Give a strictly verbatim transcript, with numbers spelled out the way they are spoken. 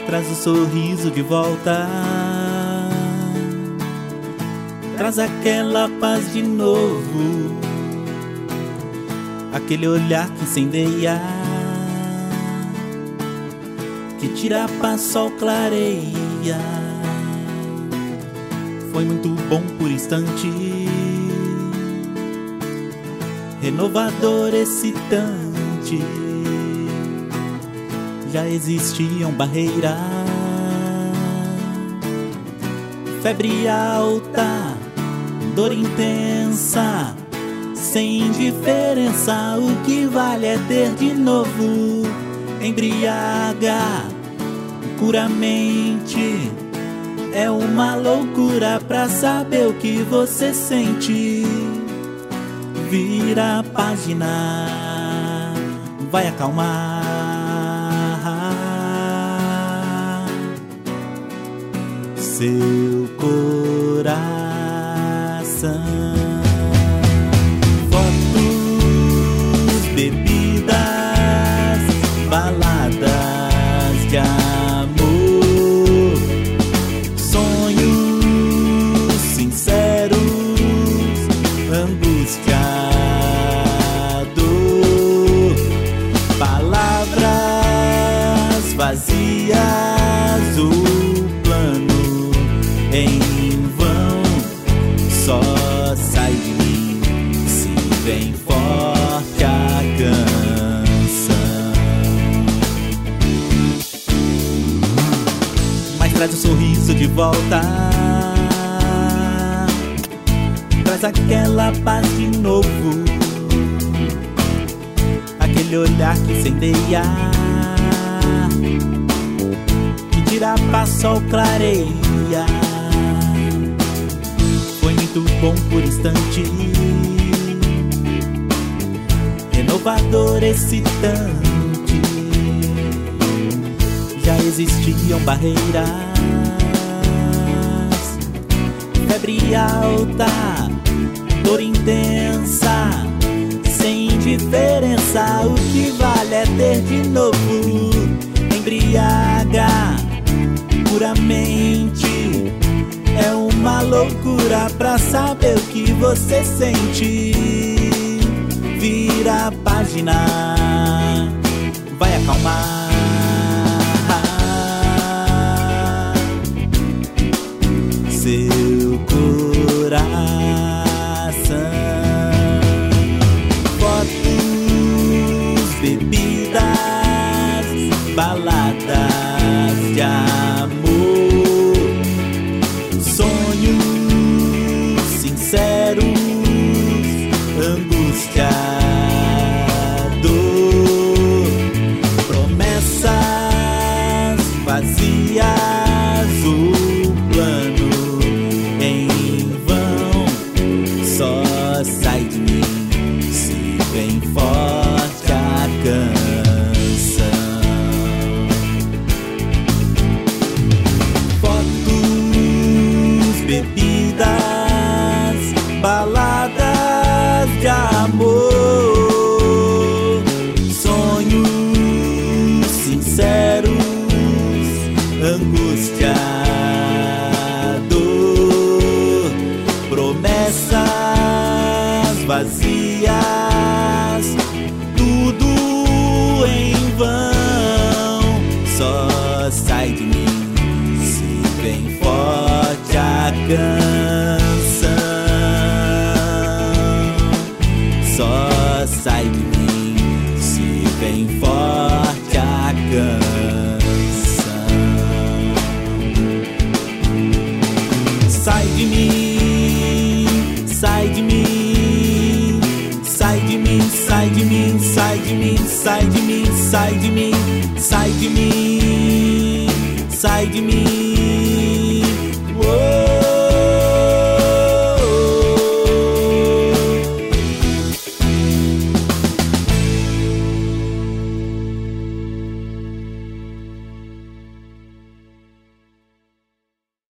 traz o sorriso de volta, traz aquela paz de novo, aquele olhar que incendeia, que tira a paz, sol clareia. Foi muito bom por instante, renovador, excitante. Já existiam barreiras, febre alta, dor intensa, sem indiferença. O que vale é ter de novo, embriaga, cura a mente. É uma loucura pra saber o que você sente. Vira a página, vai acalmar seu coração. Fotos, bebidas, baladas de amor, sonhos sinceros, angústia, dor, palavras vazias, o plano em vão só sai de mim se vem forte a canção. Mas traz o sorriso de volta, traz aquela paz de novo, aquele olhar que incendeia, que tira a paz, sol clareia. Foi muito bom por instante, renovador, excitante. Já existiam barreiras, febre alta, dor intensa, sem indiferença. O que vale é ter de novo, embriaga, cura a mente. É uma loucura pra saber o que você sente. Vira a página, vai acalmar seu coração. Fotos, bebidas, baladas de amor, sonhos sinceros, angústia, dor, promessas vazias, o plano em vão só sai de mim se vem forte a canção. Fotos, bebidas, baladas de amor, sonhos sinceros, angústia, dor, promessas vazias, tudo em vão só sai de mim se vem forte a canção. Só sai de mim se vem forte a canção. Sai de mim, sai de mim, sai de mim, sai de mim, sai de mim, sai de mim, sai de mim, sai de mim, sai de mim.